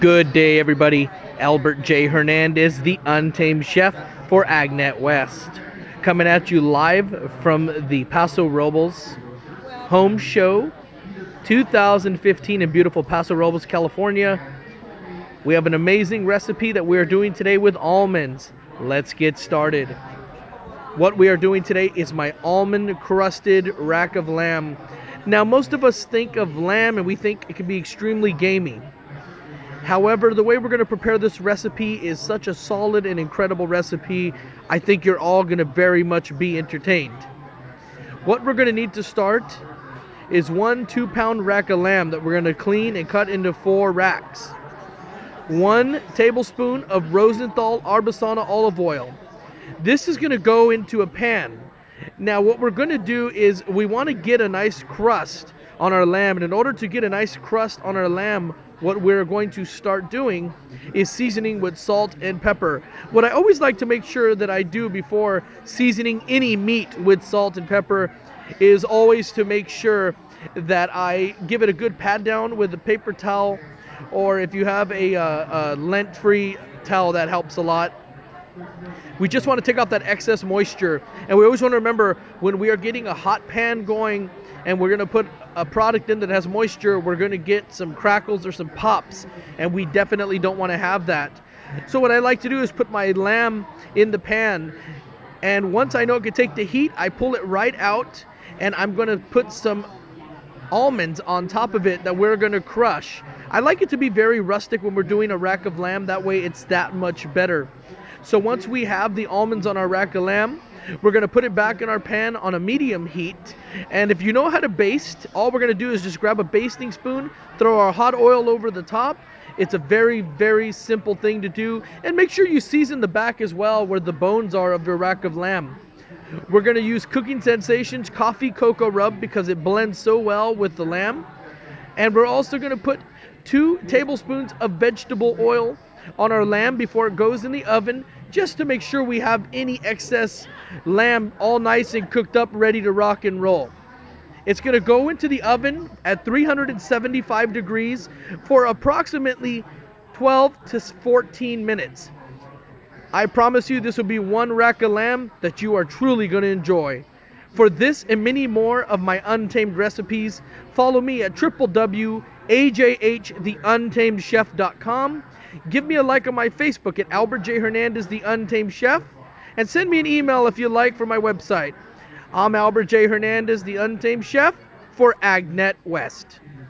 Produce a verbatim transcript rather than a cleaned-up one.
Good day, everybody. Albert J. Hernandez, the Untamed Chef for Agnet West, coming at you live from the Paso Robles Home Show two thousand fifteen in beautiful Paso Robles, California. We have an amazing recipe that we are doing today with almonds. Let's get started. What we are doing today is my almond crusted rack of lamb. Now, most of us think of lamb and we think it can be extremely gamey. However, the way we're going to prepare this recipe is such a solid and incredible recipe, I think you're all going to very much be entertained. What we're going to need to start is one two pound rack of lamb that we're going to clean and cut into four racks. One tablespoon of Rosenthal Arbesana olive oil. This is going to go into a pan. Now what we're going to do is we want to get a nice crust on our lamb, and in order to get a nice crust on our lamb, what we're going to start doing is seasoning with salt and pepper. What I always like to make sure that I do before seasoning any meat with salt and pepper is always to make sure that I give it a good pat down with a paper towel, or if you have a, uh, a lint-free towel, that helps a lot. We just want to take off that excess moisture, and we always want to remember when we are getting a hot pan going and we're going to put a product in that has moisture, we're going to get some crackles or some pops, and we definitely don't want to have that. So what I like to do is put my lamb in the pan, and once I know it can take the heat, I pull it right out, and I'm going to put some almonds on top of it that we're going to crush. I like it to be very rustic when we're doing a rack of lamb, that way it's that much better. So once we have the almonds on our rack of lamb, we're going to put it back in our pan on a medium heat. And if you know how to baste, all we're going to do is just grab a basting spoon, throw our hot oil over the top. It's a very, very simple thing to do. And make sure you season the back as well, where the bones are of your rack of lamb. We're going to use Cooking Sensations Coffee Cocoa Rub because it blends so well with the lamb. And we're also going to put two tablespoons of vegetable oil on our lamb before it goes in the oven, just to make sure we have any excess lamb all nice and cooked up, ready to rock and roll. It's going to go into the oven at three hundred seventy-five degrees for approximately twelve to fourteen minutes. I promise you this will be one rack of lamb that you are truly going to enjoy. For this and many more of my Untamed recipes, follow me at w w w dot a j h the untamed chef dot com. Give me a like on my Facebook at Albert J. Hernandez, the Untamed Chef, and send me an email if you like for my website. I'm Albert J. Hernandez, the Untamed Chef for Agnet West.